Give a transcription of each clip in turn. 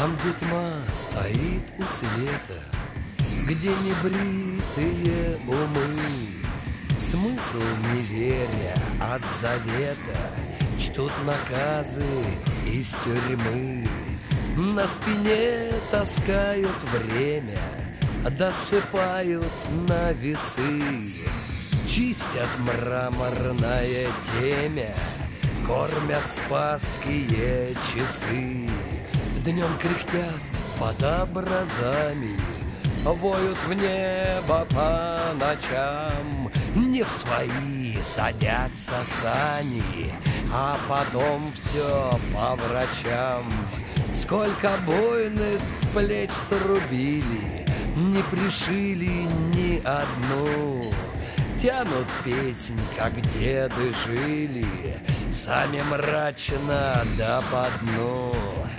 Там, где тьма стоит у света, где небритые умы, в смысл не веря от завета, чтут наказы из тюрьмы. На спине таскают время, досыпают на весы, чистят мраморное темя, кормят спасские часы. Днем кряхтят под образами, воют в небо по ночам. Не в свои садятся сани, а потом все по врачам. Сколько буйных с плеч срубили, не пришили ни одну. Тянут песнь, как деды жили, сами мрачно да по дну.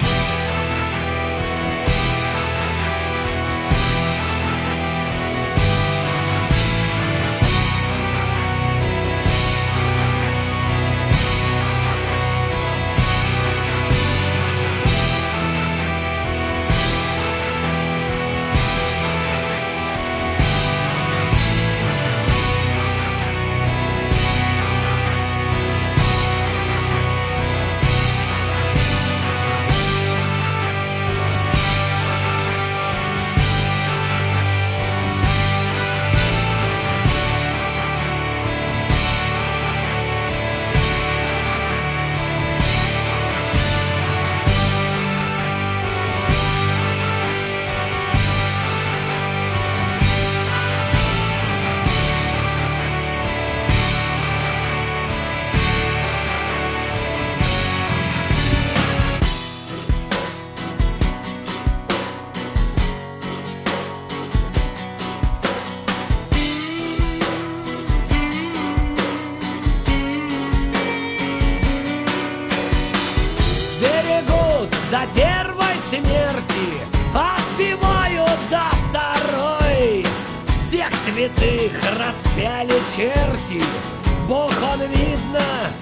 До первой смерти отбивают до второй. Всех святых распяли черти, Бог он, видно,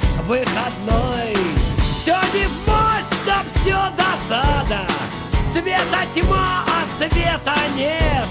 выходной. Все не в масть, да все досада, света тьма, а света нет.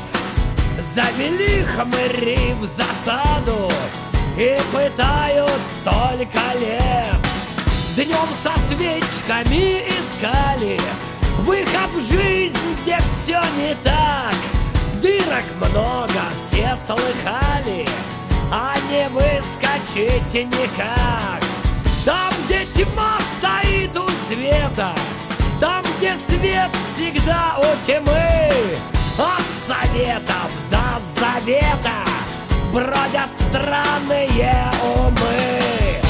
Завели хмыри в засаду и пытают столько лет. Днем со свечками искали выход в жизнь, где все не так. Дырок много, все слыхали, а не выскочить никак. Там, где тьма стоит у света, там, где свет всегда у тьмы, от советов до завета бродят странные умы.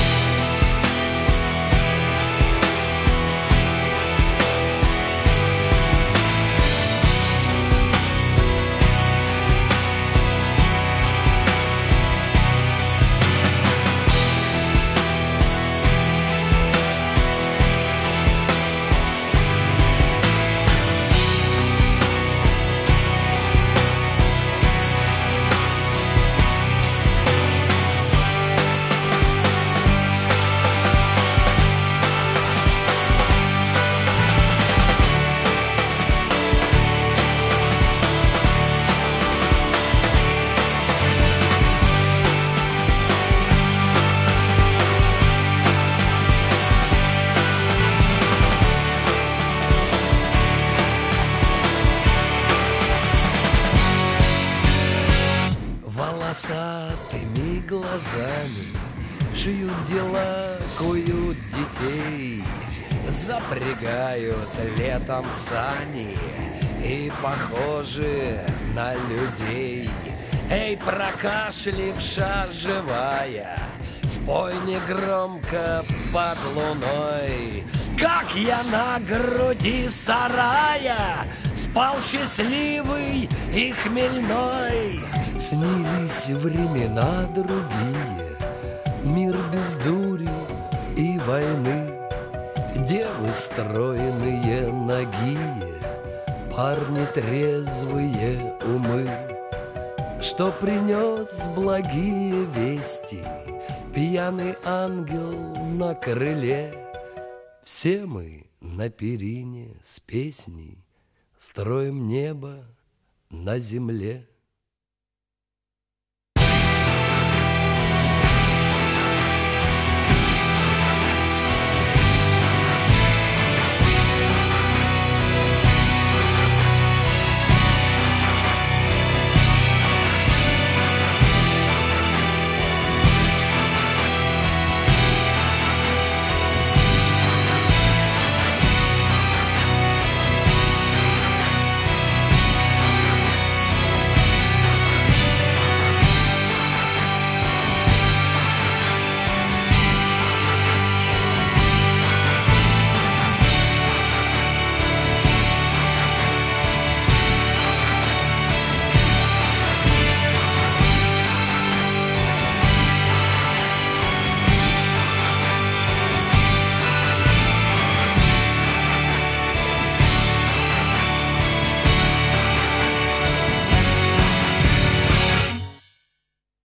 Волосатыми глазами шьют дела, куют детей, запрягают летом сани и похожи на людей. Эй, прокашливша живая, спой негромко под луной, как я на груди сарая спал счастливый и хмельной. Снились времена другие, мир без дури и войны, девы стройные, нагие, парни трезвые умы. Что принес благие вести пьяный ангел на крыле. Все мы на перине с песней Строим небо на земле.